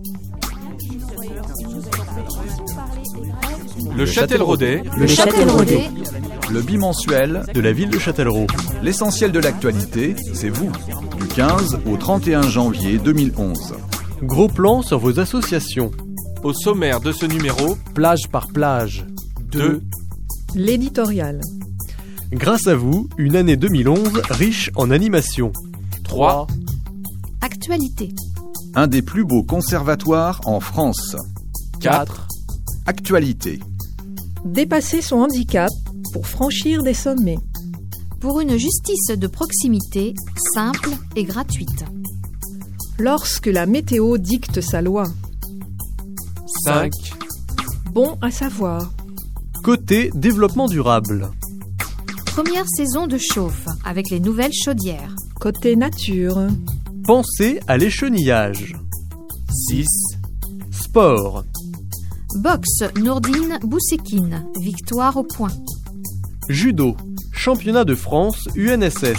Le Châtelleraudais, le bimensuel de la ville de Châtellerault. L'essentiel de l'actualité, c'est vous, du 15 au 31 janvier 2011. Gros plan sur vos associations. au sommaire de ce numéro, Plage par plage. 2. L'éditorial. Grâce à vous, une année 2011 riche en animation. 3. Actualité. Un des plus beaux conservatoires en France. 4. Actualité. Dépasser son handicap pour franchir des sommets. Pour une justice de proximité, simple et gratuite. Lorsque la météo dicte sa loi. 5. Bon à savoir. Côté développement durable. Première saison de chauffe avec les nouvelles chaudières. Côté nature. Pensez à l'échenillage. 6. Sport. Boxe Nourdine Boussekine. Victoire au point. Judo. Championnat de France UNSS.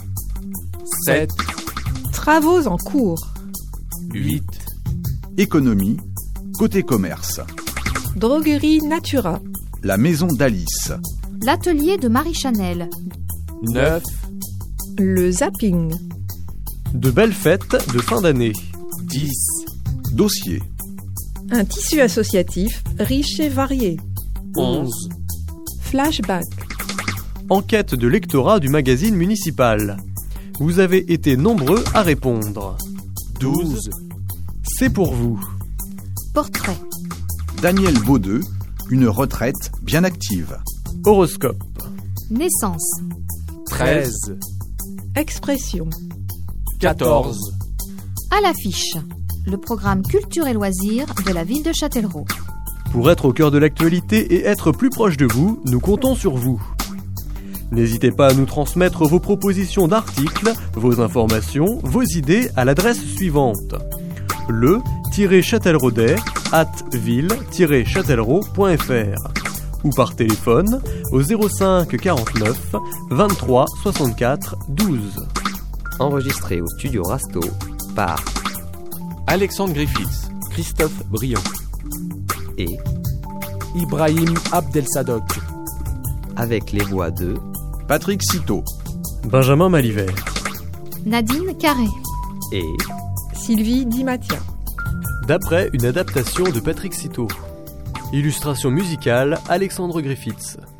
7. Travaux en cours. 8. Économie. Côté commerce. Droguerie Natura. La maison d'Alice. L'atelier de Marie Chanel. 9. Le zapping. De belles fêtes de fin d'année. 10. Dossier. Un tissu associatif riche et varié. 11. Flashback. Enquête de lectorat du magazine municipal. Vous avez été nombreux à répondre. 12. C'est pour vous. Portrait. Daniel Baudeux, une retraite bien active. Horoscope. Naissance. 13. Expression. 14. À l'affiche. Le programme Culture et Loisirs de la ville de Châtellerault. Pour être au cœur de l'actualité et être plus proche de vous, nous comptons sur vous. N'hésitez pas à nous transmettre vos propositions d'articles, vos informations, vos idées à l'adresse suivante: le-châtelleraudais@ville-châtellerault.fr ou par téléphone au 05 49 23 64 12. Enregistré au studio Rasto par Alexandre Griffiths, Christophe Briand et Ibrahim Abdelsadok. avec les voix de Patrick Citeau. Benjamin Malivert. Nadine Carré. et Sylvie Dimatia. D'après une adaptation de Patrick Citeau. Illustration musicale Alexandre Griffiths.